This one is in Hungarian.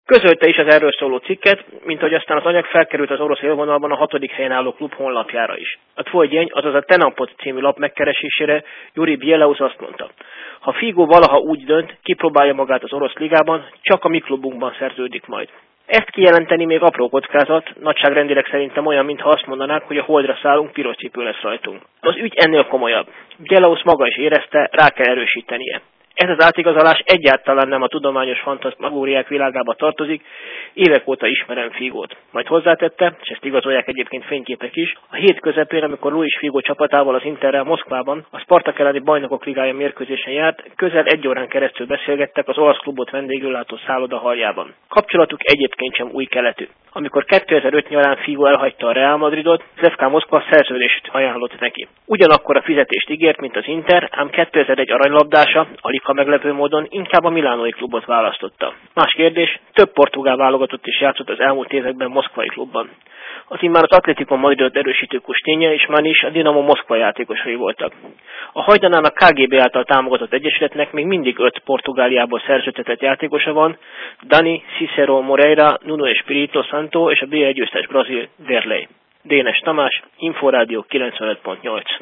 Közölte is az erről szóló cikket, mint hogy aztán az anyag felkerült az orosz élvonalban a 6. helyen álló klub honlapjára is. A Tvoj Djen, azaz a Tenapot című lap megkeresésére Juri Bielaus azt mondta: ha Figo valaha úgy dönt, kipróbálja magát az orosz ligában, csak a mi klubunkban szerződik majd. Ezt kijelenteni még apró kockázat, nagyságrendileg szerintem olyan, mintha azt mondanák, hogy a holdra szállunk, piros cipő lesz rajtunk. Az ügy ennél komolyabb. Bielaus maga is érezte, rá kell erősítenie. Ez az átigazolás egyáltalán nem a tudományos fantasmagóriák világába tartozik, évek óta ismerem Figót. Majd hozzátette, és ezt igazolják egyébként fényképek is, a hét közepén, amikor Luis Figo csapatával az Interrel Moszkvában a Spartak elleni Bajnokok Ligája mérkőzésen járt, közel 1 órán keresztül beszélgettek az olasz klubot vendégül látó szálloda haljában. Kapcsolatuk egyébként sem új keletű. Amikor 2005 nyarán Figo elhagyta a Real Madridot, az FK Moszkva szerződést ajánlott neki. Ugyanakkor a fizetést ígért, mint az Inter, ám 2001 aranylabdása, aligha meglepő módon inkább a milánói klubot választotta. Más kérdés, több portugál válogatott is játszott az elmúlt években moszkvai klubban. Az immár az Atletico Madridot erősítő Kustinja és Manish a Dinamo Moszkva játékosai voltak. A Hajdanán a KGB által támogatott egyesületnek még mindig 5 Portugáliából szerződtetett játékosa van: Dani, Cicero, Moreira, Nuno Espirito Santo és a BL győztes brazil Derlei. Dénes Tamás, Inforádió 95.8.